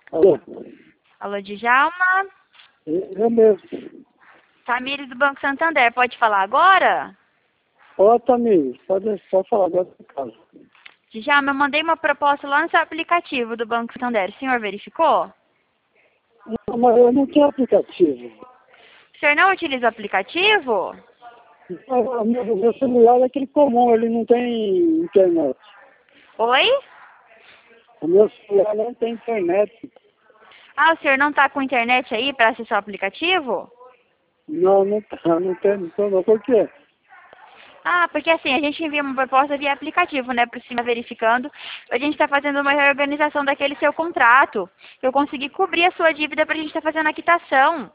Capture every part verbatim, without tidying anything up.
Alô? Alô, Djalma? Eu mesmo. Tamires do Banco Santander, pode falar agora? Ó, Tamires, pode, pode falar agora do caso. Djalma, eu mandei uma proposta lá no seu aplicativo do Banco Santander. O senhor verificou? Não, mas eu não tenho aplicativo. O senhor não utiliza o aplicativo? O meu, o meu celular é aquele comum, ele não tem internet. Oi? O meu celular não tem internet. Ah, o senhor não está com internet aí para acessar o aplicativo? Não, não tá, não tem, não tem, não. Por quê? Ah, porque assim, a gente envia uma proposta via aplicativo, né, para o senhor verificando. A gente está fazendo uma reorganização daquele seu contrato. Eu consegui cobrir a sua dívida para a gente estar fazendo a quitação.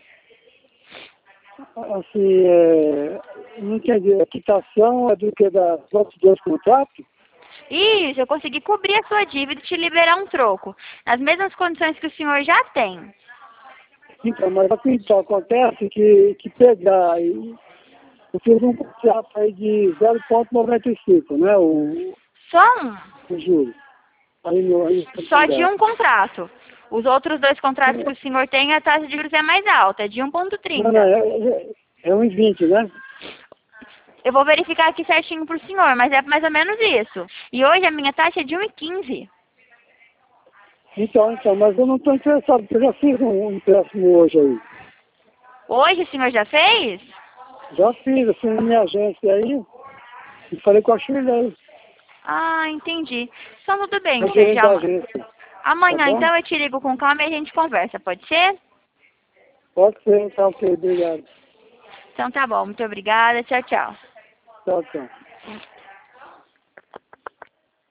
Assim, é, não entendi. A quitação é do que da outros dois contratos? Isso, eu consegui cobrir a sua dívida e te liberar um troco. Nas mesmas condições que o senhor já tem. Então, mas então, acontece que, que pegar e eu fiz um contrato aí de zero vírgula noventa e cinco, né? O, Só um. o juro. Aí no, aí Só de um contrato. Os outros dois contratos que o senhor tem, a taxa de juros é mais alta, é de um vírgula Não, não, trinta. é, é, é um e vinte, né? Eu vou verificar aqui certinho pro senhor, mas é mais ou menos isso. E hoje a minha taxa é de um vírgula quinze. Então, então, mas eu não estou interessado, porque eu já fiz um, um empréstimo hoje aí. Hoje o senhor já fez? Já fiz, eu fui na minha agência aí e falei com a Shirley, Ah, entendi. Então tudo bem, a senhor gerente da Djalma. agência, tá Amanhã bom? então eu te ligo com calma e a gente conversa, pode ser? Pode ser, tá ok, obrigado. Então tá bom, muito obrigada, tchau, tchau. Tchau, tchau.